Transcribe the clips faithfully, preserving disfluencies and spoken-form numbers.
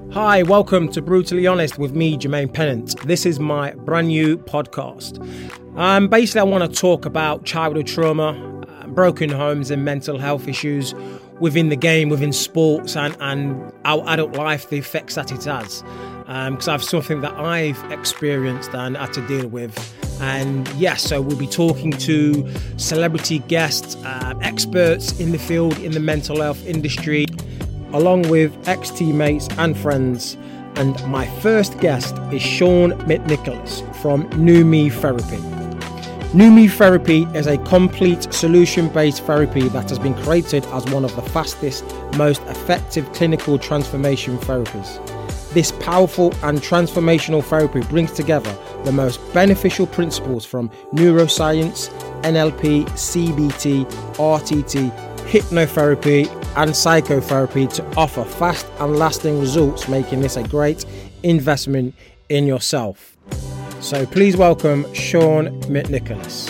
Hi, welcome to Brutally Honest with me, Jermaine Pennant. This is my brand new podcast. Um, basically, I want to talk about childhood trauma, uh, broken homes and mental health issues within the game, within sports and, and our adult life, the effects that it has. Because um, I have something that I've experienced and had to deal with. And yes, so we'll be talking to celebrity guests, uh, experts in the field, in the mental health industry, along with ex-teammates and friends. And my first guest is Sean McNicholas from New Me Therapy. New Me Therapy is a complete solution-based therapy that has been created as one of the fastest, most effective clinical transformation therapies. This powerful and transformational therapy brings together the most beneficial principles from neuroscience, N L P, C B T, R T T, hypnotherapy and psychotherapy to offer fast and lasting results, making this a great investment in yourself. So please welcome Sean McNicholas.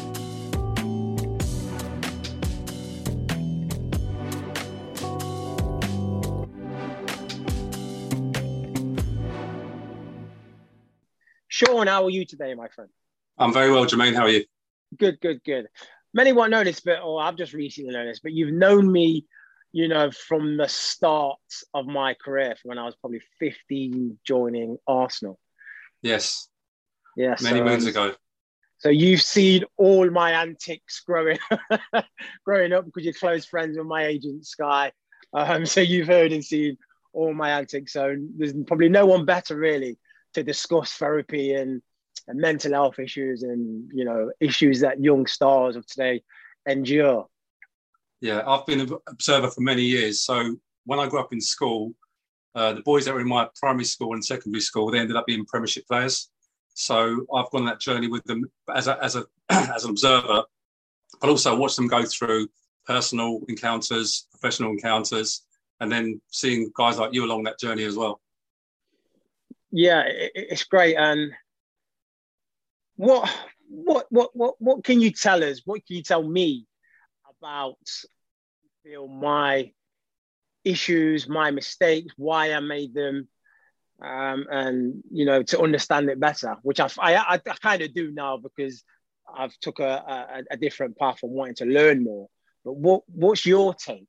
Sean, how are you today, my friend? I'm very well, Jermaine. How are you? Good, good, good. Many won't know this, but or I've just recently known this, but you've known me, you know, from the start of my career, from when I was probably fifteen, joining Arsenal. Yes. Yes. Many so, moons um, ago. So you've seen all my antics growing, growing up because you're close friends with my agent Sky. Um, so you've heard and seen all my antics. So there's probably no one better really to discuss therapy and, and mental health issues and, you know, issues that young stars of today endure. Yeah, I've been an observer for many years. So when I grew up in school, uh, the boys that were in my primary school and secondary school, they ended up being Premiership players. So I've gone on that journey with them as a, as a as an observer, but also watched them go through personal encounters, professional encounters, and then seeing guys like you along that journey as well. Yeah, it, it's great. And what what what what what can you tell us? What can you tell me about you know, my issues, my mistakes, why I made them, um, and you know, to understand it better, which I I, I kind of do now because I've took a, a a different path and wanting to learn more. But what what's your take?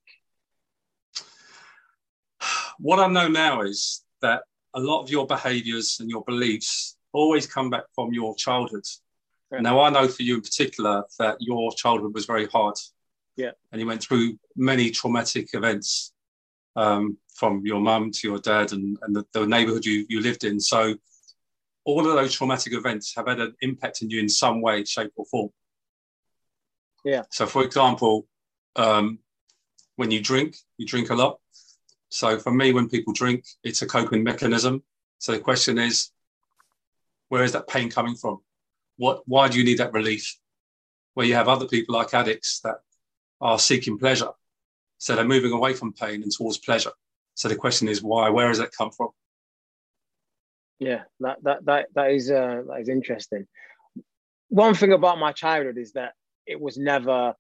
What I know now is that a lot of your behaviours and your beliefs always come back from your childhood. Yeah. Now, I know for you in particular that your childhood was very hard. Yeah. And you went through many traumatic events, um, from your mum to your dad and, and the, the neighbourhood you, you lived in. So all of those traumatic events have had an impact on you in some way, shape or form. Yeah. So, for example, um, when you drink, you drink a lot. So for me, when people drink, it's a coping mechanism. So the question is, where is that pain coming from? What? Why do you need that relief? Where you have other people like addicts that are seeking pleasure. So they're moving away from pain and towards pleasure. So the question is, why? Where does that come from? Yeah, that that that that is uh, that is interesting. One thing about my childhood is that it was never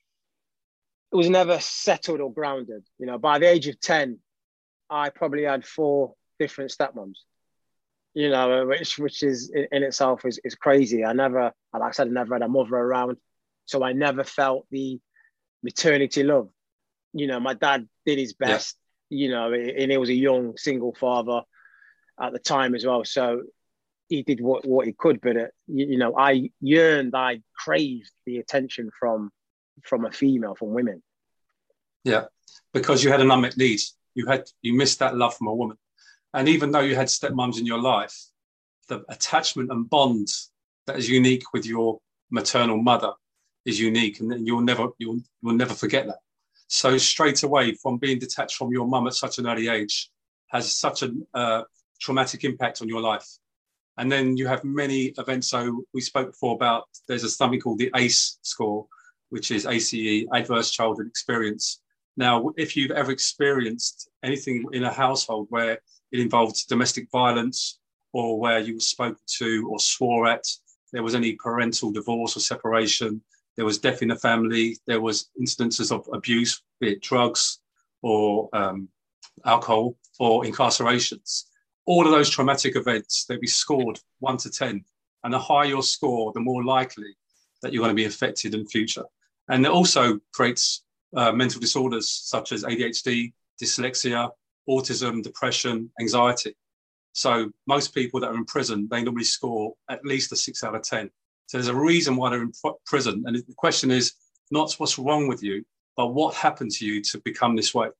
it was never settled or grounded. You know, by the age of ten, I probably had four different stepmoms. You know, which which is in, in itself is, is crazy. I never, like I said, I never had a mother around, so I never felt the maternity love. You know, my dad did his best. Yeah. You know, and he was a young single father at the time as well. So he did what, what he could, but it, you, you know, I yearned, I craved the attention from from a female, from women. Yeah, because you had an unmet need. You had you missed that love from a woman. And even though you had stepmoms in your life, the attachment and bond that is unique with your maternal mother is unique, and you'll never you'll you'll never forget that. So straight away, from being detached from your mum at such an early age, has such a uh, traumatic impact on your life. And then you have many events. So we spoke before about there's a something called the A C E score, which is A C E, Adverse Childhood Experience. Now, if you've ever experienced anything in a household where it involved domestic violence or where you were spoken to or swore at, there was any parental divorce or separation, there was death in the family, there was incidences of abuse, be it drugs or um, alcohol or incarcerations, all of those traumatic events, they'd be scored one to ten. And the higher your score, the more likely that you're going to be affected in future. And it also creates uh, mental disorders such as A D H D, dyslexia, autism, depression, anxiety. So most people that are in prison, they normally score at least a six out of ten. So there's a reason why they're in prison. And the question is not what's wrong with you, but what happened to you to become this way.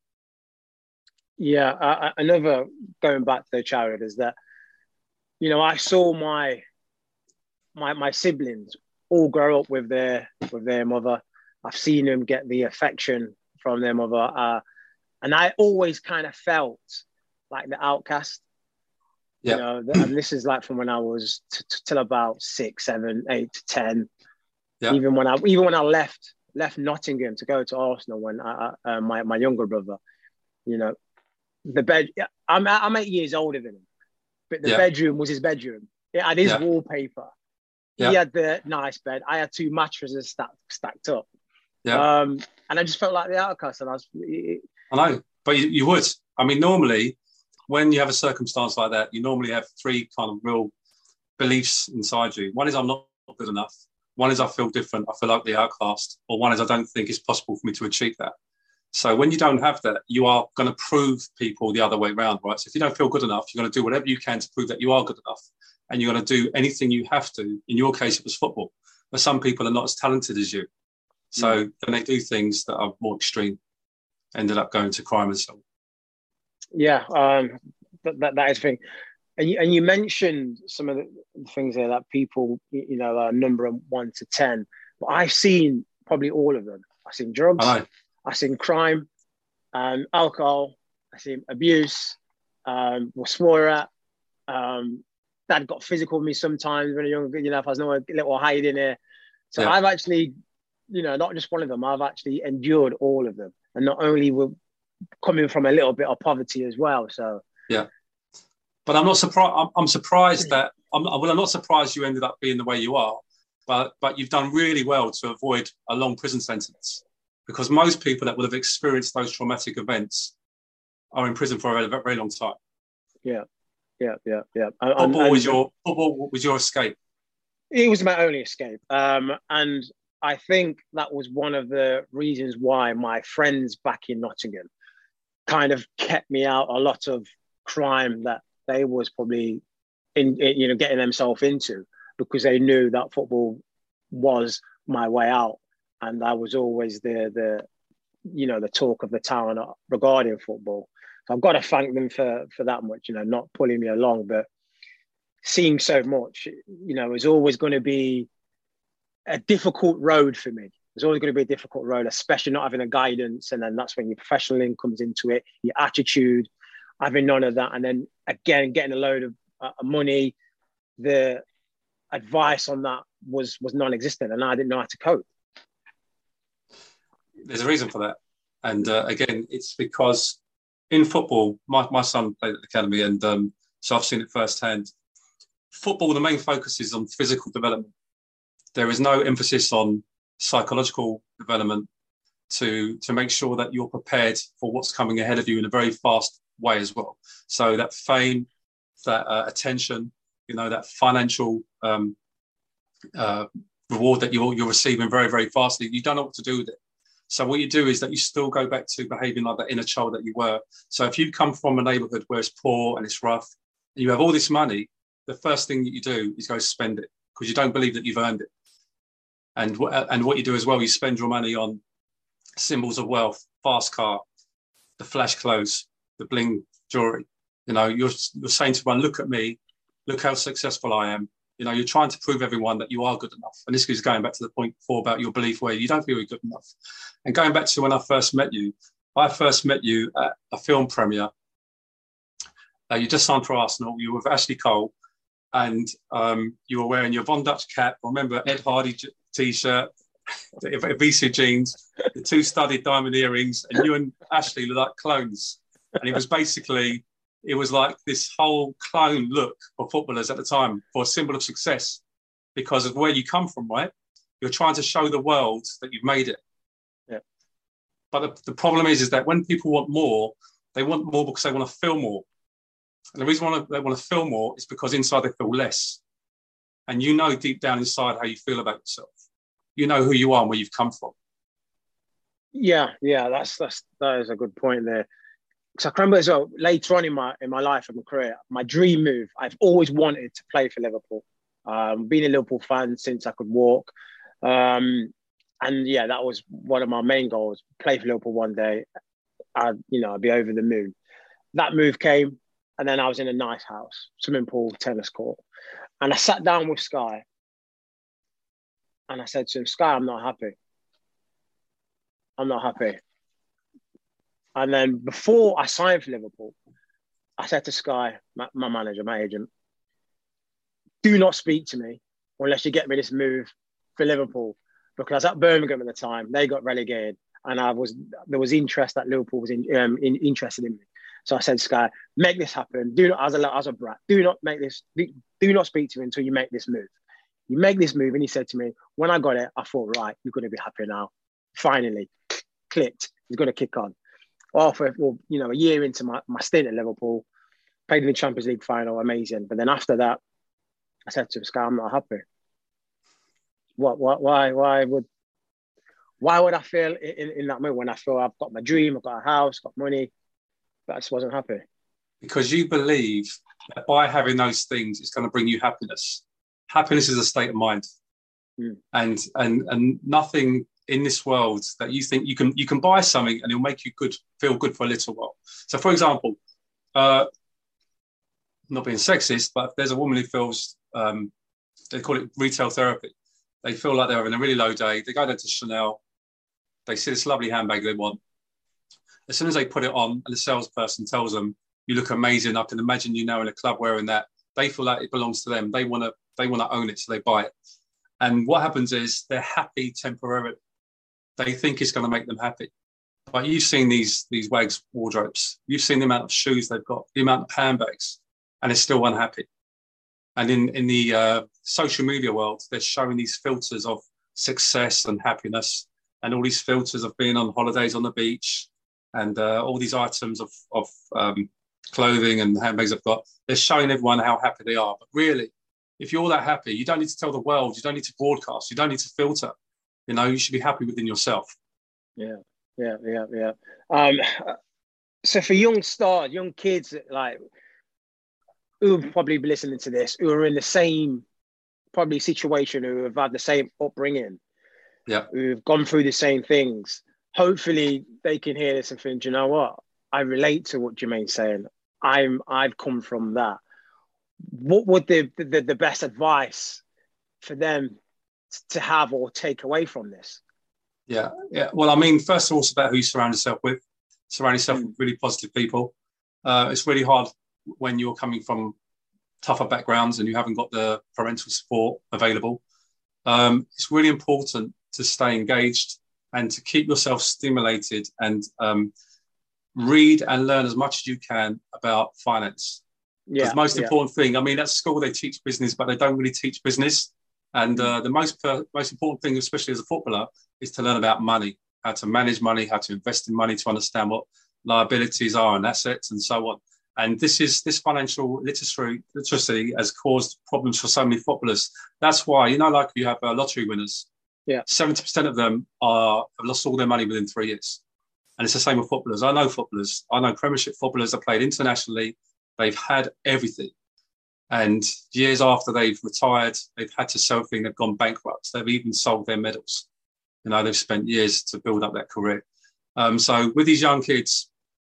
Yeah, uh, another, going back to the childhood, is that, you know, I saw my my my siblings all grow up with their with their mother. I've seen them get the affection from their mother, uh, and I always kind of felt like the outcast. Yeah. You know, and this is like from when I was t- t- till about six, seven, eight, ten. Yeah. Even when I even when I left left Nottingham to go to Arsenal, when I, uh, my my younger brother, you know. The bed. I'm I'm eight years older than him, but the yeah. bedroom was his bedroom. It had his yeah. wallpaper. Yeah. He had the nice bed. I had two mattresses stacked stacked up. Yeah. Um, and I just felt like the outcast. And I was. It, I know, but you, you would. I mean, normally, when you have a circumstance like that, you normally have three kind of real beliefs inside you. One is I'm not good enough. One is I feel different. I feel like the outcast. Or one is I don't think it's possible for me to achieve that. So when you don't have that, you are going to prove people the other way around, right? So if you don't feel good enough, you're going to do whatever you can to prove that you are good enough. And you're going to do anything you have to. In your case, it was football. But some people are not as talented as you. So yeah. then they do things that are more extreme, ended up going to crime and so on. Yeah, um, that, that, that is the thing. And you, and you mentioned some of the things there that people, you know, are number one to ten. But I've seen probably all of them. I've seen drugs. I know. I've seen crime, um, alcohol, I've seen abuse, um, was swore at. Um, Dad got physical with me sometimes when I was younger, you know, if I was not a little hide in here. So yeah. I've actually, you know, not just one of them, I've actually endured all of them. And not only were coming from a little bit of poverty as well. So yeah. But I'm not surprised. I'm, I'm surprised that, I'm, well, I'm not surprised you ended up being the way you are, but but you've done really well to avoid a long prison sentence. Because most people that would have experienced those traumatic events are in prison for a very, very long time. Yeah, yeah, yeah, yeah. Football and, was your football was your escape. It was my only escape, um, and I think that was one of the reasons why my friends back in Nottingham kind of kept me out a lot of crime that they was probably in, in you know, getting themselves into, because they knew that football was my way out. And I was always the, the, you know, the talk of the town regarding football. So I've got to thank them for, for that much, you know, not pulling me along, but seeing so much, you know, is always going to be a difficult road for me. It's always going to be a difficult road, especially not having a guidance. And then that's when your professionalism comes into it, your attitude, having none of that. And then again, getting a load of uh, money, the advice on that was, was non-existent, and I didn't know how to cope. There's a reason for that. And uh, again, it's because in football, my, my son played at the academy, and um, so I've seen it firsthand. Football, the main focus is on physical development. There is no emphasis on psychological development to, to make sure that you're prepared for what's coming ahead of you in a very fast way as well. So that fame, that uh, attention, you know, that financial um, uh, reward that you're, you're receiving very, very fastly, you don't know what to do with it. So what you do is that you still go back to behaving like that inner child that you were. So if you come from a neighborhood where it's poor and it's rough, and you have all this money, the first thing that you do is go spend it because you don't believe that you've earned it. And, and what you do as well, you spend your money on symbols of wealth, fast car, the flash clothes, the bling jewelry. You know, you're, you're saying to everyone, look at me, look how successful I am. You know, you're trying to prove everyone that you are good enough. And this is going back to the point before about your belief where you don't feel you're good enough. And going back to when I first met you, I first met you at a film premiere. Uh, you just signed for Arsenal. You were with Ashley Cole, and um, you were wearing your Von Dutch cap. Remember Ed Hardy j- t-shirt, the V C jeans, the two studded diamond earrings, and you and Ashley looked like clones. And it was basically, it was like this whole clone look for footballers at the time, for a symbol of success, because of where you come from, right? You're trying to show the world that you've made it. Yeah. But the, the problem is, is that when people want more, They want more because they want to feel more. And the reason why they want to feel more is because inside they feel less. And you know deep down inside how you feel about yourself. You know who you are and where you've come from. Yeah, yeah, that's that's that is a good point there. Because I can remember as well, later on in my in my life and my career, my dream move, I've always wanted to play for Liverpool. Um, been a Liverpool fan since I could walk. Um, and yeah, that was one of my main goals, play for Liverpool one day. I'd, you know, I'd be over the moon. That move came, and then I was in a nice house, swimming pool, tennis court. And I sat down with Sky, and I said to him, Sky, I'm not happy. I'm not happy. And then before I signed for Liverpool, I said to Sky, my, my manager, my agent, do not speak to me unless you get me this move for Liverpool. Because I was at Birmingham at the time, they got relegated, and I was there was interest that Liverpool was in, um, in, interested in me. So I said, Sky, make this happen. Do not, as a as a brat, do not make this. Do, do not speak to me until you make this move. You make this move, and he said to me, when I got it, I thought, right, you're going to be happy now. Finally, clicked. He's going to kick on. Well, for well, you know, a year into my, my stint at Liverpool, played in the Champions League final, amazing. But then after that, I said to him, Sky, I'm not happy. What? What? Why? Why would? Why would I feel in, in that moment when I feel I've got my dream, I've got a house, got money, but I just wasn't happy? Because you believe that by having those things, it's going to bring you happiness. Happiness is a state of mind, mm. and and and nothing in this world that you think you can you can buy something and it'll make you good, feel good for a little while. So, for example, uh, not being sexist, but if there's a woman who feels um, they call it retail therapy. They feel like they're having a really low day. They go down to Chanel. They see this lovely handbag they want. As soon as they put it on and the salesperson tells them, you look amazing, I can imagine you now in a club wearing that, they feel like it belongs to them. They want to they want to own it, so they buy it. And what happens is they're happy temporarily. They think it's going to make them happy. But you've seen these, these wags wardrobes. You've seen the amount of shoes they've got, the amount of handbags, and they're still unhappy. And in, in the uh, social media world, they're showing these filters of success and happiness, and all these filters of being on holidays on the beach, and uh, all these items of, of um, clothing and handbags they've got. They're showing everyone how happy they are. But really, if you're that happy, you don't need to tell the world. You don't need to broadcast. You don't need to filter. You know, you should be happy within yourself. Yeah, yeah, yeah, yeah. Um, so for young stars, young kids, like, who will probably be listening to this, who are in the same probably situation, who have had the same upbringing, yeah, who've gone through the same things. Hopefully they can hear this and think, you know what? I relate to what Jermaine's saying. I'm I've come from that. What would the the, the best advice for them to have or take away from this? Yeah, yeah. Well, I mean, first of all, it's about who you surround yourself with. Surround yourself mm. with really positive people. Uh, it's really hard when you're coming from tougher backgrounds and you haven't got the parental support available. Um, it's really important to stay engaged and to keep yourself stimulated and um, read and learn as much as you can about finance. Yeah, the most yeah. important thing, I mean, at school they teach business, but they don't really teach business. And uh, the most per- most important thing, especially as a footballer, is to learn about money, how to manage money, how to invest in money, to understand what liabilities are and assets and so on. And this is this financial literacy, literacy has caused problems for so many footballers. That's why, you know, like you have uh, lottery winners. Yeah, seventy percent of them are have lost all their money within three years. And it's the same with footballers. I know footballers. I know Premiership footballers that played internationally. They've had everything. And years after they've retired, they've had to sell things. They've gone bankrupt. They've even sold their medals. You know, they've spent years to build up that career. Um, so with these young kids,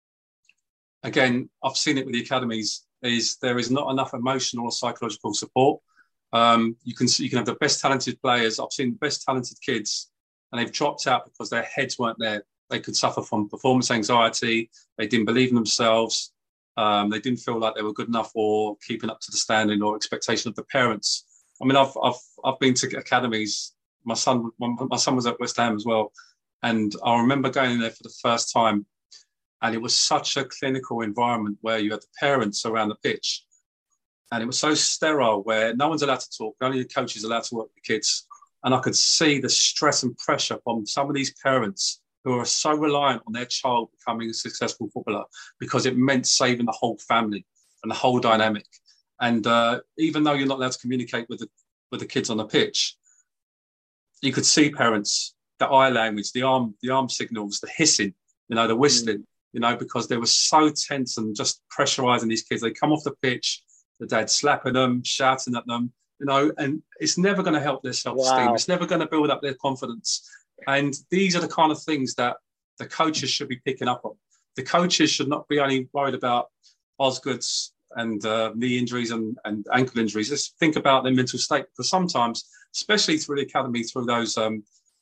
again, I've seen it with the academies, is there is not enough emotional or psychological support. Um, you can you can have the best talented players. I've seen the best talented kids, and they've dropped out because their heads weren't there. They could suffer from performance anxiety. They didn't believe in themselves. Um, they didn't feel like they were good enough or keeping up to the standard or expectation of the parents. I mean, I've I've I've been to academies. My son my son was at West Ham as well, and I remember going in there for the first time, and it was such a clinical environment where you had the parents around the pitch, and it was so sterile where no one's allowed to talk. Only the coach is allowed to work with the kids, and I could see the stress and pressure from some of these parents who are so reliant on their child becoming a successful footballer because it meant saving the whole family and the whole dynamic. And uh, even though you're not allowed to communicate with the with the kids on the pitch, you could see parents, the eye language, the arm, the arm signals, the hissing, you know, the whistling, mm. you know, because they were so tense and just pressurizing these kids. They come off the pitch, the dad slapping them, shouting at them, you know, and it's never going to help their self-esteem. Wow. It's never going to build up their confidence. And these are the kind of things that the coaches should be picking up on. The coaches should not be only worried about Osgoods and uh, knee injuries and, and ankle injuries. Let's think about their mental state, because sometimes, especially through the academy, through those um,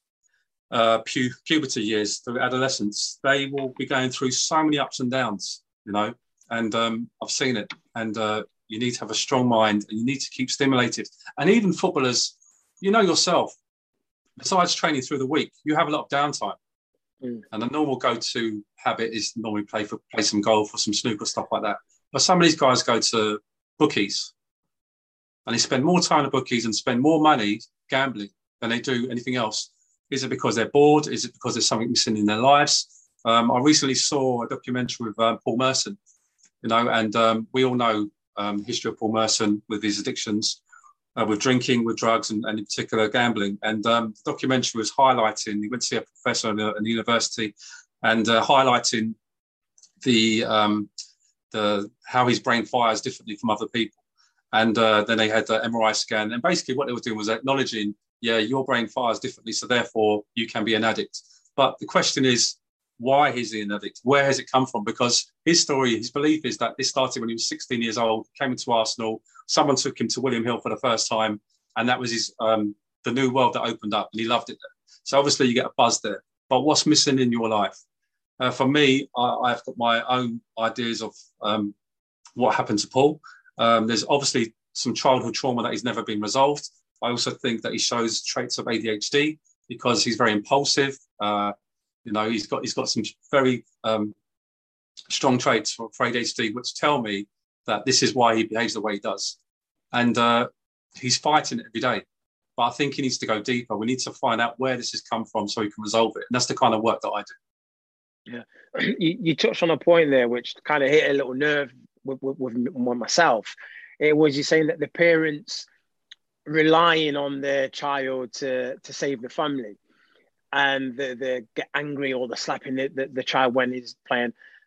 uh, pu- puberty years, through adolescence, they will be going through so many ups and downs, you know, and um, I've seen it. And uh, you need to have a strong mind and you need to keep stimulated. And even footballers, you know yourself, besides training through the week, you have a lot of downtime. Mm. And the normal go-to habit is normally play for play some golf or some snooker, stuff like that. But some of these guys go to bookies and they spend more time at bookies and spend more money gambling than they do anything else. Is it because they're bored? Is it because there's something missing in their lives? Um, I recently saw a documentary with um, Paul Merson, you know, and um, we all know um, history of Paul Merson with his addictions, uh, with drinking, with drugs, and, and in particular gambling. And um, the documentary was highlighting, he went to see a professor in the, in the university and uh, highlighting the... Um, The, how his brain fires differently from other people. And uh, then they had the M R I scan. And basically what they were doing was acknowledging, yeah, your brain fires differently, so therefore you can be an addict. But the question is, why is he an addict? Where has it come from? Because his story, his belief is that this started when he was sixteen years old, came into Arsenal, someone took him to William Hill for the first time, and that was his um, the new world that opened up, and he loved it there. So obviously you get a buzz there. But what's missing in your life? Uh, for me, I, I've got my own ideas of um, what happened to Paul. Um, there's obviously some childhood trauma that has never been resolved. I also think that he shows traits of A D H D because he's very impulsive. Uh, you know, he's got he's got some very um, strong traits for, for A D H D, which tell me that this is why he behaves the way he does. And uh, he's fighting it every day. But I think he needs to go deeper. We need to find out where this has come from so he can resolve it. And that's the kind of work that I do. Yeah, you, you touched on a point there which kind of hit a little nerve with, with, with myself. It was you saying that the parents relying on their child to to save the family, and the, the get angry or the slapping the, the, the child when he's playing.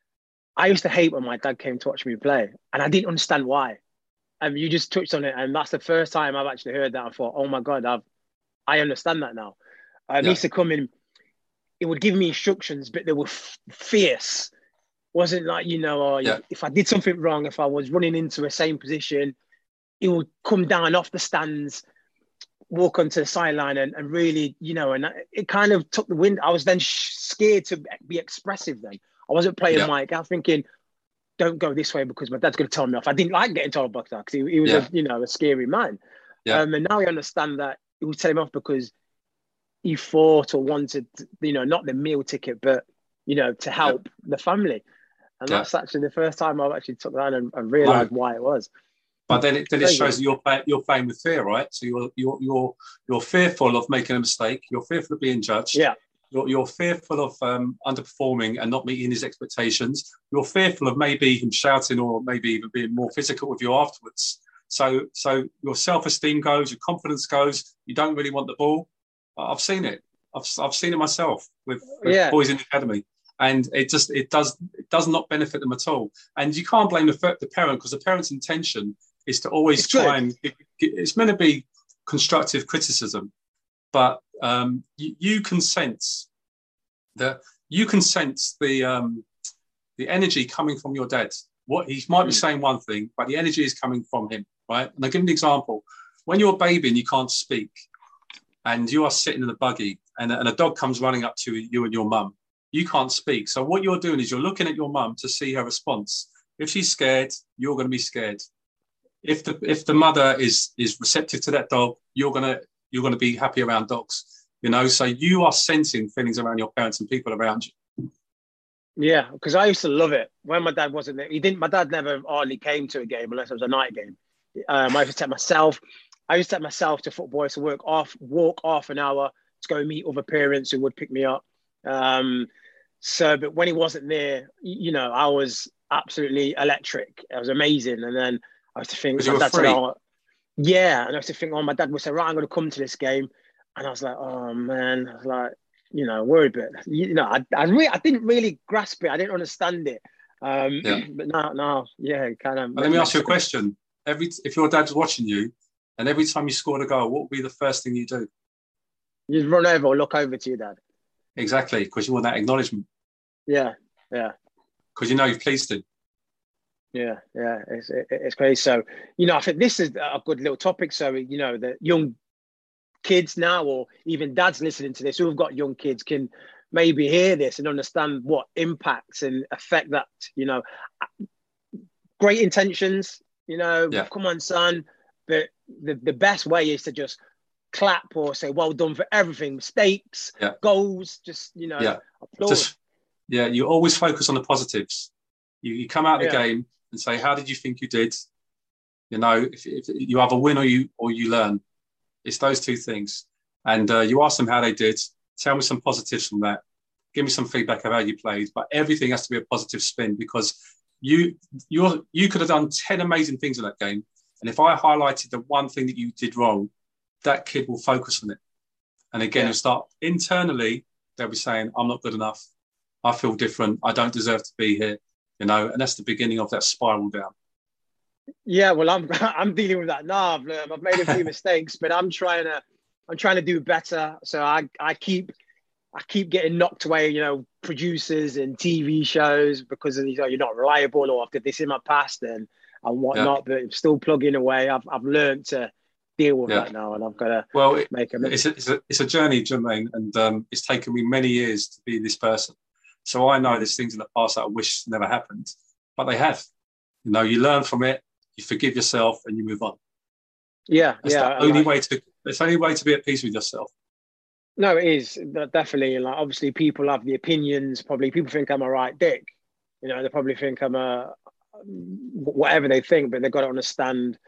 I used to hate when my dad came to watch me play, and I didn't understand why. And you just touched on it, and that's the first time I've actually heard that. I thought, oh my God, I've I understand that now. Um, yeah. He used to come in. It would give me instructions, but they were f- fierce. Wasn't like, you know, oh, yeah. if I did something wrong, if I was running into the same position, it would come down off the stands, walk onto the sideline and, and really, you know, and it kind of took the wind. I was then sh- scared to be expressive then. I wasn't playing yeah. Mike. I was thinking, don't go this way because my dad's going to tell me off. I didn't like getting told off because he, he was, yeah. a, you know, a scary man. Yeah. Um, and now I understand that it would tell him off because he fought or wanted, you know, not the meal ticket, but, you know, to help yeah. the family. And yeah. that's actually the first time I've actually took that and, and realised no. why it was. But then it, then it shows that you're, you're playing with fear, right? So you're, you're, you're, you're fearful of making a mistake. You're fearful of being judged. Yeah. You're, you're fearful of um, underperforming and not meeting his expectations. You're fearful of maybe him shouting or maybe even being more physical with you afterwards. So, so your self-esteem goes, your confidence goes. You don't really want the ball. I've seen it. I've I've seen it myself with, with yeah. boys in the academy, and it just it does it does not benefit them at all. And you can't blame the, the parent because the parent's intention is to always it's try good. and it's meant to be constructive criticism, but um, you, you can sense that you can sense the um, the energy coming from your dad. What he might mm. be saying one thing, but the energy is coming from him, right? And I'll give you an example. When you're a baby and you can't speak, and you are sitting in a buggy and, and a dog comes running up to you and your mum, you can't speak. So what you're doing is you're looking at your mum to see her response. If she's scared, you're going to be scared. If the if the mother is is receptive to that dog, you're gonna you're gonna be happy around dogs. You know, so you are sensing feelings around your parents and people around you. Yeah, because I used to love it when my dad wasn't there. He didn't. My dad never hardly came to a game unless it was a night game. Um, I used to take myself. I used to take myself to football. I used to work off, walk half an hour to go meet other parents who would pick me up. Um, so, but when he wasn't there, you know, I was absolutely electric. It was amazing. And then I used to think, Because you were free. oh, yeah. And I used to think, oh, my dad would say, right, I'm going to come to this game. And I was like, oh man, I was like, you know, worried, but you know, I I, re- I didn't really grasp it. I didn't understand it. Um, Yeah. But now, now, yeah, kind of. But let me ask you a question. Every if your dad's watching you, and every time you scored a goal, what would be the first thing you do? You just run over or look over to your dad. Exactly, because you want that acknowledgement. Yeah, yeah. Because you know you've pleased him. Yeah, yeah, it's it, it's crazy. So, you know, I think this is a good little topic. So, you know, the young kids now, or even dads listening to this who've got young kids, can maybe hear this and understand what impacts and affect that. You know, great intentions. You know, Yeah. come on, son. But the the best way is to just clap or say, well done for everything, mistakes, Yeah. goals, just, you know, Yeah. applaud. Just, yeah, you always focus on the positives. You, you come out of the Yeah. game and say, how did you think you did? You know, if, if you either win or you or you learn. It's those two things. And uh, you ask them how they did. Tell me some positives from that. Give me some feedback of how you played. But everything has to be a positive spin, because you you you could have done ten amazing things in that game. And if I highlighted the one thing that you did wrong, that kid will focus on it. And again, Yeah. it'll start internally, they'll be saying, I'm not good enough. I feel different. I don't deserve to be here. You know, and that's the beginning of that spiral down. Yeah, well, I'm I'm dealing with that now. I've, uh, I've made a few mistakes, but I'm trying to I'm trying to do better. So I I keep I keep getting knocked away, you know, producers and T V shows because of, you know, you're not reliable, or I've got this in my past and and whatnot. Yeah. But I'm still plugging away. I've I've learned to deal with yeah. that now, and I've got to well it, make a it's a, it's a it's a journey, Jermaine, and um, it's taken me many years to be this person. So I know there's things in the past that I wish never happened, but they have. You know, you learn from it. You forgive yourself and you move on. Yeah, That's yeah. the only like, way to. It's the only way to be at peace with yourself. No, it is definitely. Like, obviously, people have the opinions. Probably people think I'm a right dick. You know, they probably think I'm a whatever they think, but they've got to understand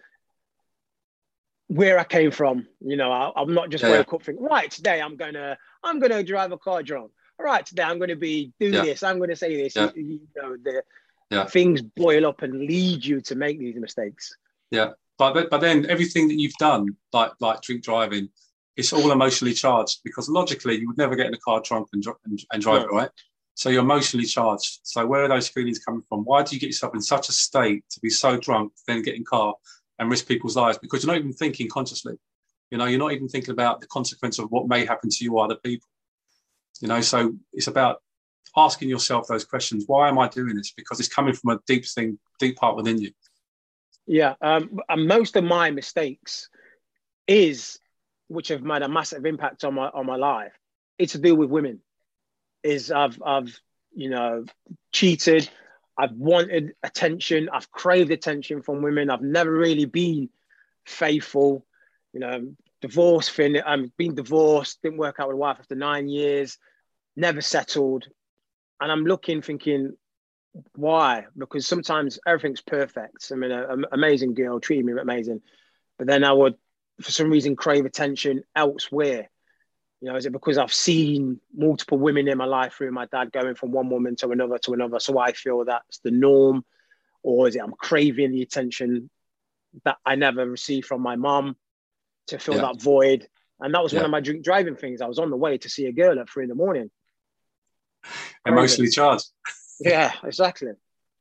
where I came from. You know, I, I'm not just yeah, woke yeah. up thinking, right, today I'm gonna I'm gonna drive a car drunk. All right, today I'm gonna be do yeah. this. I'm gonna say this. Yeah. You, you know, the yeah. things boil up and lead you to make these mistakes. Yeah, but but then everything that you've done, like like drink driving, it's all emotionally charged, because logically you would never get in a car drunk and and, and drive no. it, right? So you're emotionally charged. So where are those feelings coming from? Why do you get yourself in such a state to be so drunk, then get in car and risk people's lives? Because you're not even thinking consciously. You know, you're not even thinking about the consequence of what may happen to you or other people. You know, so it's about asking yourself those questions. Why am I doing this? Because it's coming from a deep thing, deep part within you. Yeah, um, and most of my mistakes is, which have made a massive impact on my on my life, it's to do with women. Is I've I've you know cheated, I've wanted attention, I've craved attention from women. I've never really been faithful. You know, divorce thing. I'm being divorced, didn't work out with a wife after nine years, never settled, and I'm looking, thinking, why? Because sometimes everything's perfect. I mean, an amazing girl, treating me amazing, but then I would, for some reason, crave attention elsewhere. You know, is it because I've seen multiple women in my life through my dad going from one woman to another to another, so I feel that's the norm? Or is it I'm craving the attention that I never received from my mom to fill yeah. that void? And that was yeah. one of my drink driving things. I was on the way to see a girl at three in the morning. Emotionally charged. Yeah, exactly.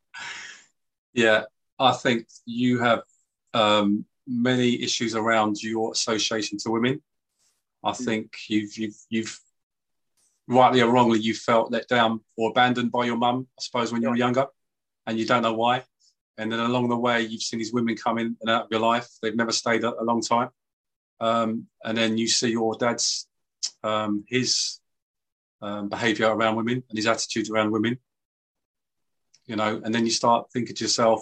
Yeah, I think you have um, many issues around your association to women. I think you've you've you've rightly or wrongly you felt let down or abandoned by your mum, I suppose, when you were younger, and you don't know why. And then along the way, you've seen these women come in and out of your life. They've never stayed a, a long time. Um, and then you see your dad's um, his um, behaviour around women and his attitudes around women. You know, and then you start thinking to yourself,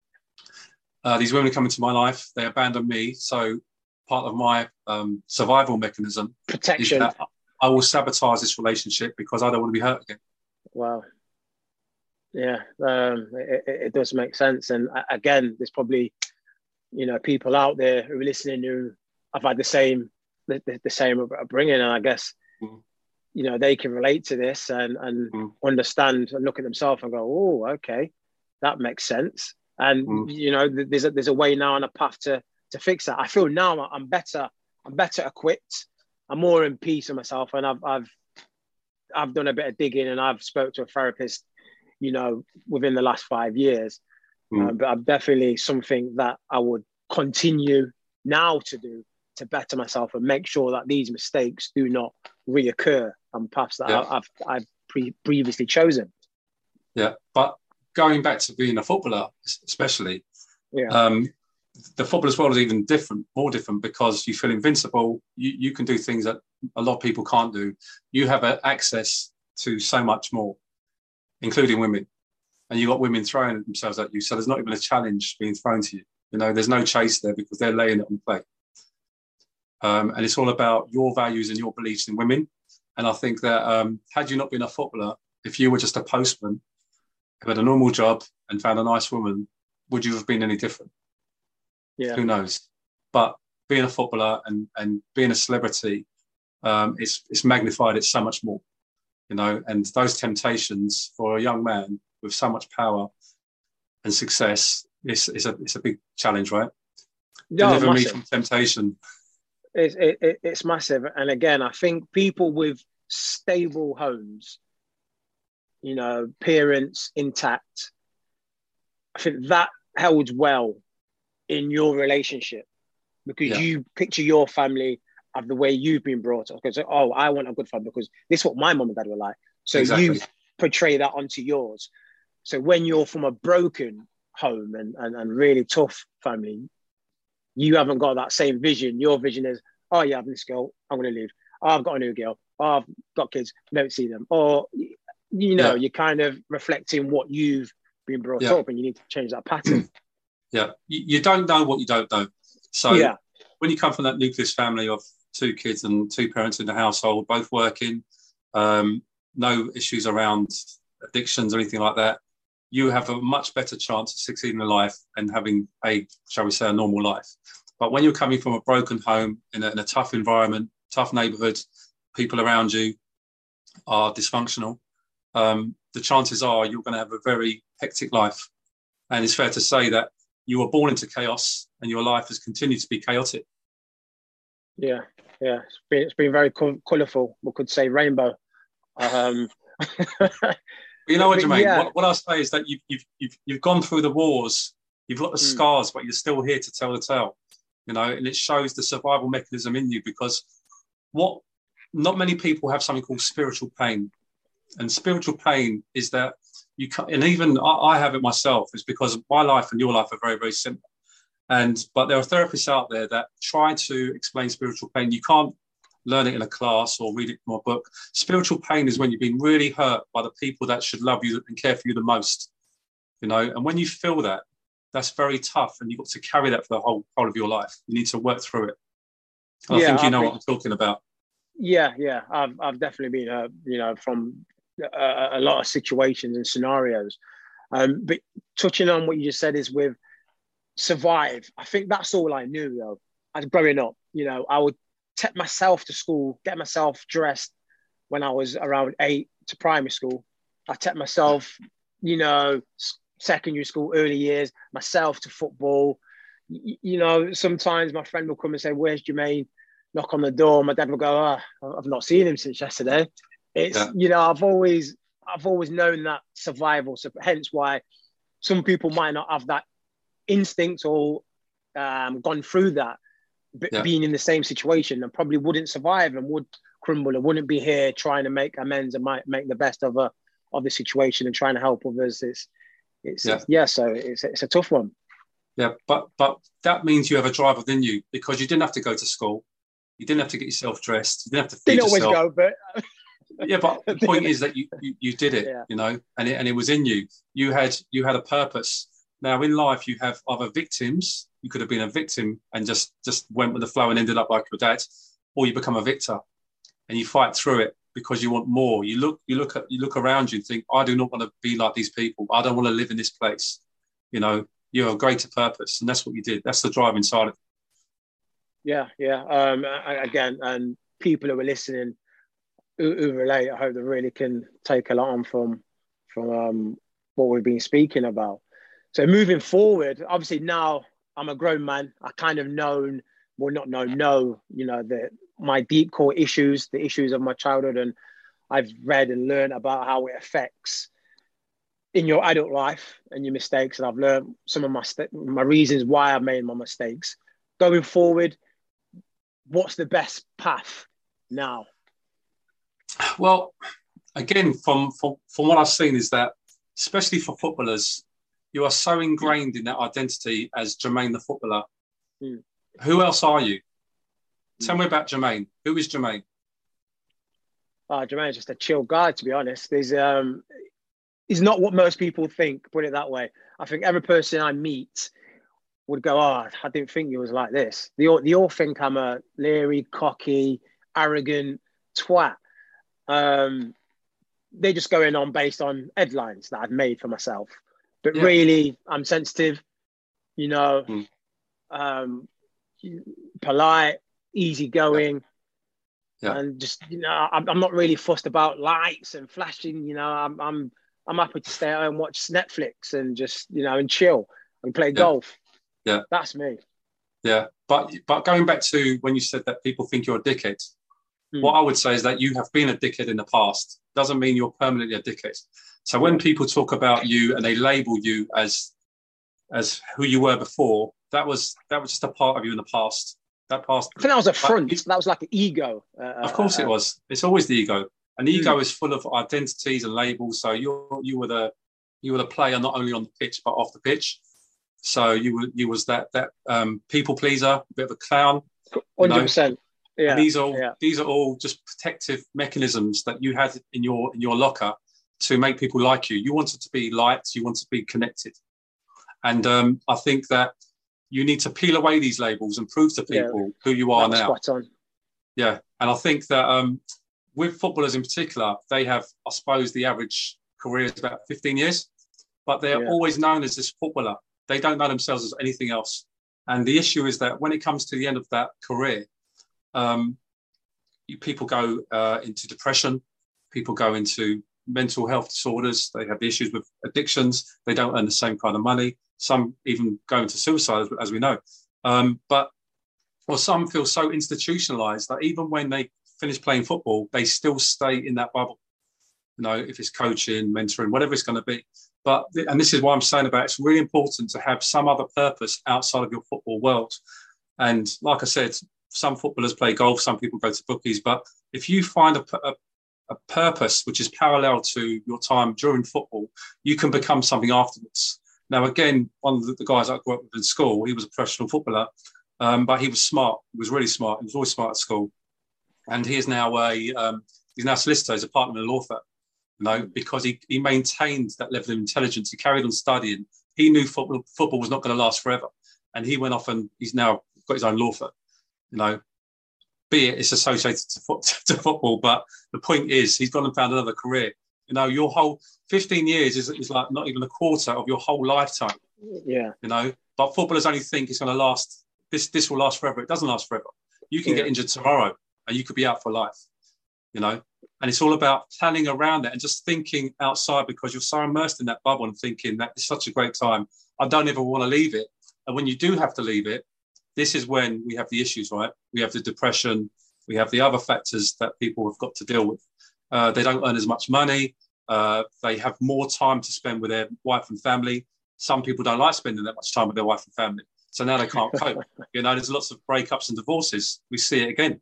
uh, these women come into my life, they abandon me. So part of my um, survival mechanism protection. Is that I will sabotage this relationship because I don't want to be hurt again. Wow. Yeah, um, it, it does make sense. And again, there's probably, you know, people out there who are listening who have had the same, the, the same upbringing. And I guess, mm. you know, they can relate to this and, and mm. understand and look at themselves and go, oh, okay, that makes sense. And, Mm. you know, there's a, there's a way now and a path to, to fix that. I feel now I'm better, I'm better equipped. I'm more in peace with myself. And I've, I've, I've done a bit of digging and I've spoke to a therapist, you know, within the last five years. Mm. Uh, but I'm definitely something that I would continue now to do to better myself and make sure that these mistakes do not reoccur on paths that yeah. I've, I've pre- previously chosen. Yeah, but going back to being a footballer, especially, yeah. um, the footballer's world is even different, more different, because you feel invincible. You, you can do things that a lot of people can't do. You have access to so much more, including women. And you've got women throwing themselves at you. So there's not even a challenge being thrown to you. You know, there's no chase there because they're laying it on the plate. Um, and it's all about your values and your beliefs in women. And I think that um, had you not been a footballer, if you were just a postman who had a normal job and found a nice woman, would you have been any different? Yeah. Who knows? But being a footballer and, and being a celebrity, um, it's, it's magnified it so much more, you know, and those temptations for a young man with so much power and success, it's, it's, a, it's a big challenge, right? No, Deliver massive. me from temptation. It's, it, it's massive. And again, I think people with stable homes, you know, parents intact, I think that holds well in your relationship because yeah. you picture your family of the way you've been brought up. Because, oh, I want a good family because this is what my mum and dad were like. So exactly. you portray that onto yours. So when you're from a broken home and, and, and really tough family, you haven't got that same vision. Your vision is, oh, yeah, I'm this girl, I'm going to leave. Oh, I've got a new girl. Oh, I've got kids, don't see them. Or, you know, yeah. you're kind of reflecting what you've been brought yeah. up and you need to change that pattern. Yeah, you, you don't know what you don't know. So yeah. when you come from that nucleus family of two kids and two parents in the household, both working, um, no issues around addictions or anything like that, you have a much better chance of succeeding in life and having a, shall we say, a normal life. But when you're coming from a broken home in a, in a tough environment, tough neighborhood, people around you are dysfunctional, um, the chances are you're going to have a very hectic life. And it's fair to say that you were born into chaos and your life has continued to be chaotic. Yeah, yeah. It's been, it's been very co- colourful. We could say rainbow. Um, you know what, Jermaine? Yeah. What, what I'll say is that you've, you've, you've, you've gone through the wars, you've got the mm. scars, but you're still here to tell the tale, you know, and it shows the survival mechanism in you because what not many people have something called spiritual pain. And spiritual pain is that you can't, and even I, I have it myself, is because my life and your life are very, very simple. And, but there are therapists out there that try to explain spiritual pain. You can't learn it in a class or read it from a book. Spiritual pain is when you've been really hurt by the people that should love you and care for you the most, you know, and when you feel that, that's very tough and you've got to carry that for the whole whole of your life. You need to work through it. And yeah, I think you I've know been, what I'm talking about. Yeah, yeah. I've, I've definitely been, uh, you know, from a, a lot of situations and scenarios. Um, but touching on what you just said is with survive. I think that's all I knew, though. As growing up, you know, I would take myself to school, get myself dressed when I was around eight to primary school. I took myself, you know, secondary school, early years, myself to football. You, you know, sometimes my friend will come and say, "Where's Jermaine?" Knock on the door. My dad will go, "Oh, I've not seen him since yesterday." It's, yeah. you know, I've always, I've always known that survival. So hence why some people might not have that instinct or um, gone through that, but yeah. being in the same situation and probably wouldn't survive and would crumble and wouldn't be here trying to make amends and might make the best of a of the situation and trying to help others. It's, it's yeah. It's, yeah so it's it's a tough one. Yeah, but but that means you have a drive within you because you didn't have to go to school, you didn't have to get yourself dressed, you didn't have to feed didn't yourself. Always go, but. Yeah, but the point is that you, you, you did it, yeah. you know, and it, and it was in you. You had you had a purpose. Now, in life, you have other victims. You could have been a victim and just, just went with the flow and ended up like your dad, or you become a victor and you fight through it because you want more. You look you look at you look around you and think, I do not want to be like these people. I don't want to live in this place. You know, you have a greater purpose, and that's what you did. That's the drive inside of you. Yeah, yeah. Um, again, and people who are listening, who, who relate, I hope they really can take a lot on from from um, what we've been speaking about. So moving forward, obviously now I'm a grown man. I kind of known, well, not know, know, you know, the my deep core issues, the issues of my childhood, and I've read and learned about how it affects in your adult life and your mistakes. And I've learned some of my my reasons why I've made my mistakes. Going forward, what's the best path now? Well, again, from, from, from what I've seen is that, especially for footballers, you are so ingrained in that identity as Jermaine the footballer. Mm. Who else are you? Mm. Tell me about Jermaine. Who is Jermaine? Oh, Jermaine's just a chill guy, to be honest. He's, um, he's not what most people think, put it that way. I think every person I meet would go, oh, I didn't think he was like this. They all, they all think I'm a leery, cocky, arrogant twat. Um, they're just going on based on headlines that I've made for myself. But yeah. Really, I'm sensitive, you know, mm. um, polite, easygoing. Yeah. Yeah. And just, you know, I'm, I'm not really fussed about lights and flashing, you know, I'm, I'm, I'm happy to stay at home, watch Netflix and just, you know, and chill and play yeah. golf. Yeah. That's me. Yeah. But, but going back to when you said that people think you're a dickhead, mm. what I would say is that you have been a dickhead in the past. Doesn't mean you're permanently a dickhead. So when people talk about you and they label you as, as who you were before, that was, that was just a part of you in the past. That past. I think that was a front. But that was like an ego. Uh, of course uh, it was. It's always the ego. And the mm. ego is full of identities and labels. So you you were the you were the player not only on the pitch but off the pitch. So you were you was that that um, people pleaser, a bit of a clown. one hundred percent. Yeah. And these are all, yeah. these are all just protective mechanisms that you had in your in your locker to make people like you. You wanted to be liked. You wanted to be connected. And um, I think that you need to peel away these labels and prove to people yeah. who you are now. Spot on. Yeah, and I think that um, with footballers in particular, they have, I suppose, the average career is about fifteen years, but they're yeah. always known as this footballer. They don't know themselves as anything else. And the issue is that when it comes to the end of that career, um, you, people go uh, into depression, people go into mental health disorders, they have issues with addictions, they don't earn the same kind of money. Some even go into suicide, as we know. Um, but, or some feel so institutionalized that even when they finish playing football, they still stay in that bubble. You know, if it's coaching, mentoring, whatever it's going to be. But, and this is why I'm saying about it's really important to have some other purpose outside of your football world. And like I said, some footballers play golf, some people go to bookies. But if you find a, a, a purpose which is parallel to your time during football, you can become something afterwards. Now, again, one of the guys I grew up with in school, he was a professional footballer, um, but he was smart. He was really smart. He was always smart at school. And he is now a, um, he's now a solicitor. He's a partner in a law firm, you know, because he, he maintained that level of intelligence. He carried on studying. He knew football, football was not going to last forever. And he went off and he's now got his own law firm, you know, be it it's associated to, foot, to football. But the point is he's gone and found another career. You know, your whole fifteen years is, is like not even a quarter of your whole lifetime. Yeah. You know, but footballers only think it's going to last, this this will last forever. It doesn't last forever. You can yeah. get injured tomorrow and you could be out for life, you know. And it's all about planning around that and just thinking outside because you're so immersed in that bubble and thinking that it's such a great time. I don't ever want to leave it. And when you do have to leave it, this is when we have the issues, right? We have the depression. We have the other factors that people have got to deal with. Uh, they don't earn as much money. Uh, they have more time to spend with their wife and family. Some people don't like spending that much time with their wife and family. So now they can't cope. You know, there's lots of breakups and divorces. We see it again.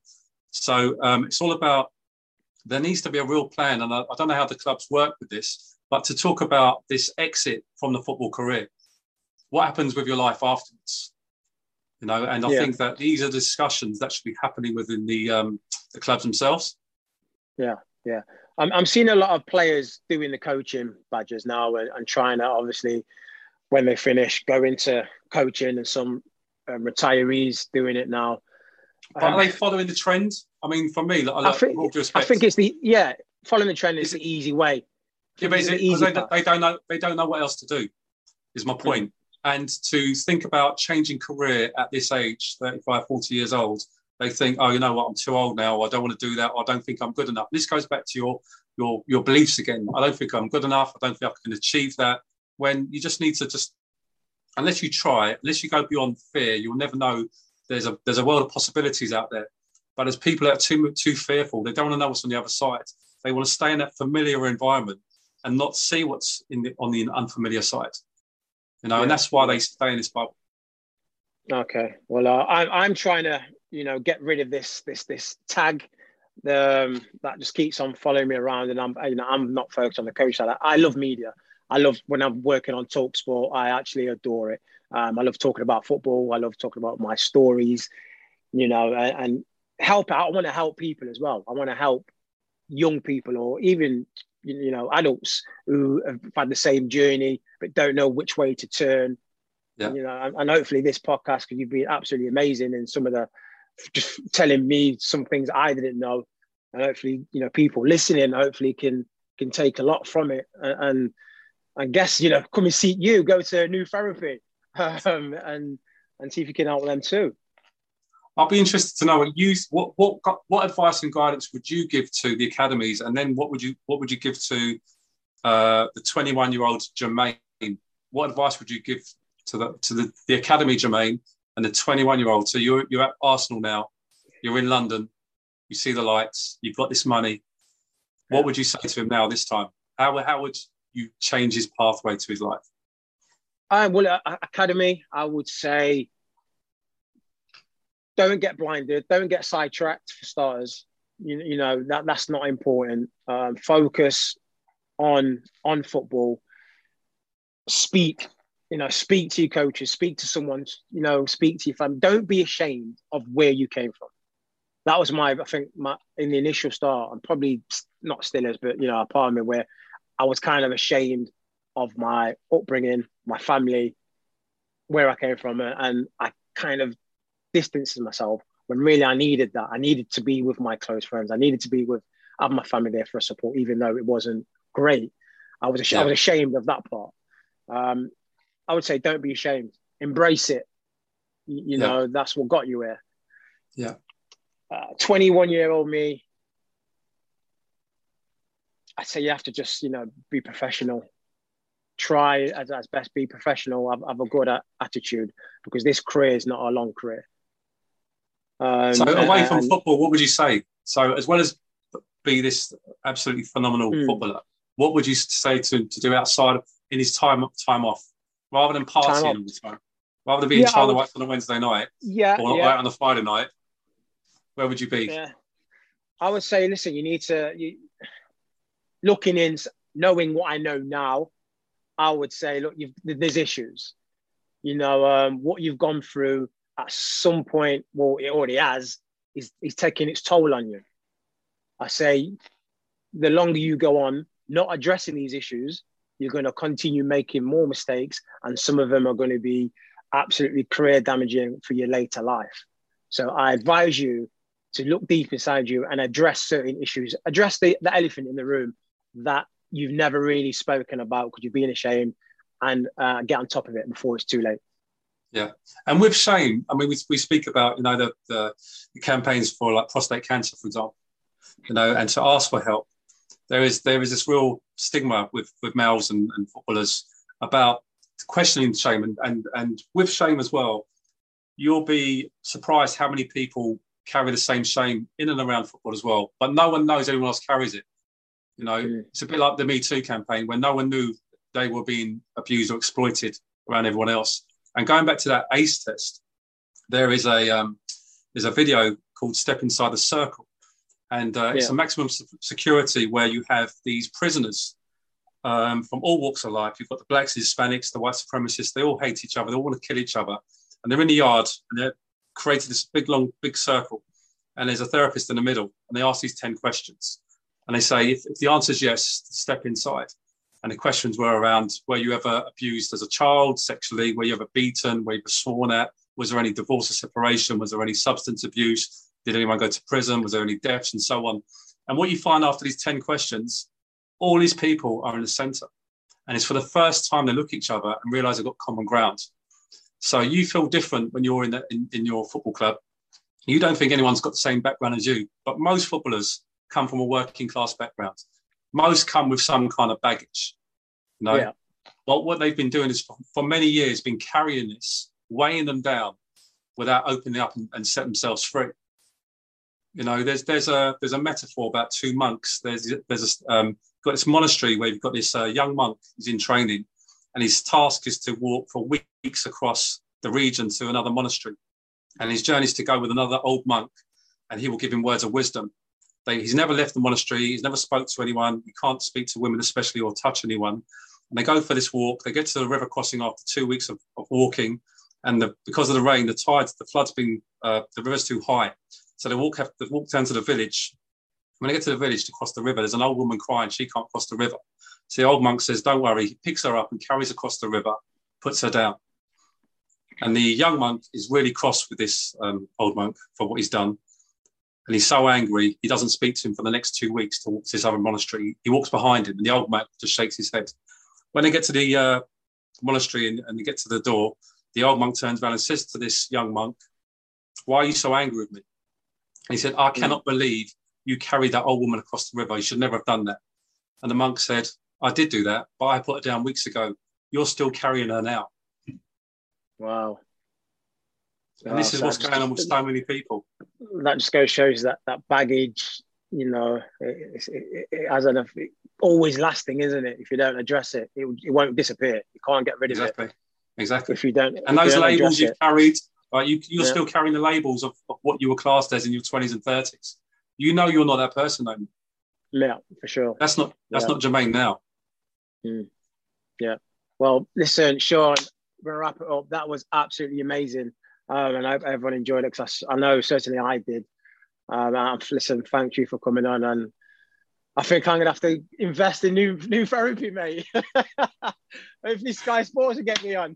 So um, it's all about, there needs to be a real plan. And I, I don't know how the clubs work with this, but to talk about this exit from the football career, what happens with your life afterwards? You know, and I yeah. think that these are discussions that should be happening within the um, the clubs themselves. Yeah. Yeah, I'm I'm seeing a lot of players doing the coaching badges now and, and trying to obviously when they finish go into coaching and some um, retirees doing it now. But um, are they following the trend? I mean, for me, like, I, think, I think it's the yeah following the trend is, is the easy way. Yeah, but is it, the they, they don't know they don't know what else to do. Is my point. Mm. And to think about changing career at this age, thirty-five, forty years old, They think, oh, you know what, I'm too old now, or I don't want to do that, or I don't think I'm good enough. This goes back to your your your beliefs again. I don't think I'm good enough. I don't think I can achieve that. When you just need to just, unless you try, unless you go beyond fear, you'll never know. There's a there's a world of possibilities out there. But as people that are too too fearful, they don't want to know what's on the other side. They want to stay in that familiar environment and not see what's in the, on the unfamiliar side. You know, yeah. And that's why they stay in this bubble. Okay. Well, uh, I'm I'm trying to, you know, get rid of this this this tag um, that just keeps on following me around, and I'm you know I'm not focused on the coach side. I love media. I love when I'm working on TalkSport. I actually adore it. Um, I love talking about football. I love talking about my stories, you know, and, and help out. I want to help people as well. I want to help young people, or even, you know, adults who have had the same journey but don't know which way to turn. Yeah. You know, and, and hopefully this podcast, because you've been absolutely amazing, and some of the just telling me some things I didn't know, and hopefully, you know, people listening hopefully can can take a lot from it, and, and I guess, you know, come and see you, go to a new therapy, um, and and see if you can help them too. I'll be interested to know what you what what what advice and guidance would you give to the academies, and then what would you what would you give to uh, the twenty-one-year-old Jermaine? What advice would you give to the to the, the academy Jermaine and the twenty-one-year-old? So you're you're at Arsenal now, you're in London, you see the lights, you've got this money. What would you say to him now this time? How how would you change his pathway to his life? Uh, well, uh, academy, I would say, don't get blinded, don't get sidetracked for starters. You, you know, that that's not important. Um, focus on on football. Speak, you know, speak to your coaches, speak to someone, you know, speak to your family. Don't be ashamed of where you came from. That was my, I think, my in the initial start, and probably not still is, but, you know, a part of me where I was kind of ashamed of my upbringing, my family, where I came from, and I kind of distanced myself when really I needed that. I needed to be with my close friends. I needed to be with, have my family there for support, even though it wasn't great. I was ashamed, yeah. I was ashamed of that part. Um, I would say don't be ashamed. Embrace it. You, you yeah. know, that's what got you here. Yeah. Uh, twenty-one-year-old me, I'd say you have to just, you know, be professional. Try as, as best, be professional, have, have a good a- attitude, because this career is not a long career. Um, so away and, from and, football, what would you say? So as well as be this absolutely phenomenal mm. footballer, what would you say to to do outside of, in his time time off, rather than partying all the time, rather than being yeah, China White on a Wednesday night, yeah, or yeah. out on a Friday night? Where would you be? Yeah, I would say, listen, you need to you, looking in, knowing what I know now. I would say, look, you've, there's issues. You know, um, what you've gone through at some point, well, it already has, is, is taking its toll on you. I say, the longer you go on not addressing these issues, you're going to continue making more mistakes, and some of them are going to be absolutely career damaging for your later life. So I advise you to look deep inside you and address certain issues. Address the, the elephant in the room that you've never really spoken about because you've been ashamed, and uh, get on top of it before it's too late. Yeah. And with shame, I mean, we, we speak about, you know, the, the, the campaigns for like prostate cancer, for example, you know, and to ask for help. There is there is this real stigma with, with males and, and footballers about questioning shame. And, and, and with shame as well, you'll be surprised how many people carry the same shame in and around football as well. But no one knows anyone else carries it. You know, mm. It's a bit like the Me Too campaign, when no one knew they were being abused or exploited around everyone else. And going back to that ACE test, there is a um, there's a video called Step Inside the Circle. And uh, yeah. It's a maximum security where you have these prisoners um, from all walks of life. You've got the blacks, the Hispanics, the white supremacists. They all hate each other. They all want to kill each other. And they're in the yard, and they're created this big, long, big circle. And there's a therapist in the middle. And they ask these ten questions. And they say, if, if the answer is yes, step inside. And the questions were around, were you ever abused as a child sexually? Were you ever beaten? Were you ever sworn at? Was there any divorce or separation? Was there any substance abuse? Did anyone go to prison? Was there any deaths, and so on? And what you find after these ten questions, all these people are in the centre. And it's for the first time they look at each other and realise they've got common ground. So you feel different when you're in, the, in, in your football club. You don't think anyone's got the same background as you, but most footballers come from a working class background. Most come with some kind of baggage. You know? Yeah. But what they've been doing is for, for many years been carrying this, weighing them down without opening up and, and set themselves free. You know, there's there's a there's a metaphor about two monks. There's there's a, um, got this monastery where you've got this uh, young monk who's in training, and his task is to walk for weeks across the region to another monastery, and his journey is to go with another old monk, and he will give him words of wisdom. They, he's never left the monastery. He's never spoke to anyone. He can't speak to women, especially, or touch anyone. And they go for this walk. They get to the river crossing after two weeks of, of walking, and the, because of the rain, the tides, the flood's been uh, the river's too high. So they walk, have to walk down to the village. When they get to the village to cross the river, there's an old woman crying. She can't cross the river. So the old monk says, don't worry. He picks her up and carries across the river, puts her down. And the young monk is really cross with this um, old monk for what he's done. And he's so angry, he doesn't speak to him for the next two weeks to walk to this other monastery. He walks behind him and the old monk just shakes his head. When they get to the uh, monastery and, and they get to the door, the old monk turns around and says to this young monk, why are you so angry with me? And he said, I cannot believe you carried that old woman across the river. You should never have done that. And the monk said, I did do that, but I put her down weeks ago. You're still carrying her now. Wow. And wow, this is what's going just, on with so many people. That just goes shows that that baggage, you know, it, it, it has an it, always lasting, isn't it? If you don't address it, it, it won't disappear. You can't get rid of exactly. it. Exactly. If you don't. And those labels you've it. carried, like you, you're yeah. still carrying the labels of, of what you were classed as in your twenties and thirties. You know you're not that person anymore. Yeah, for sure. That's not that's yeah. not Jermaine now. Mm. Yeah. Well, listen, Sean, we're going to wrap it up. That was absolutely amazing. Um, and I hope everyone enjoyed it because I, I know certainly I did. Um, and listen, thank you for coming on. And I think I'm going to have to invest in new new therapy, mate. Hopefully Sky Sports will get me on.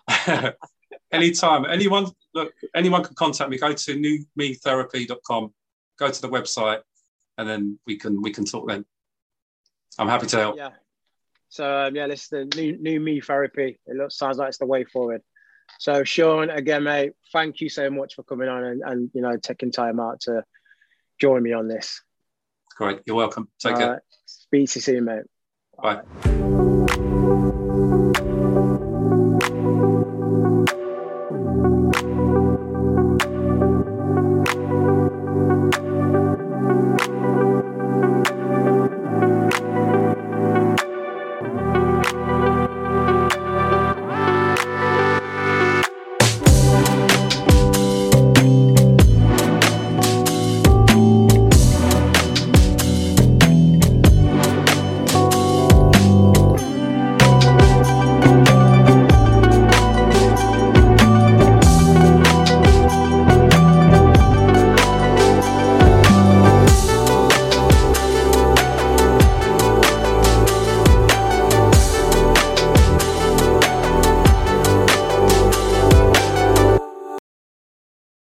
Anytime. Anyone, look, anyone can contact me. Go to new me therapy dot com. Go to the website and then we can we can talk then. I'm happy to help. Yeah. So um, yeah, this is the new new me therapy. It looks sounds like it's the way forward. So Sean, again, mate, thank you so much for coming on and, and you know taking time out to join me on this. Great, you're welcome. Take All care. Right. Speak to you soon, mate. Bye. Bye.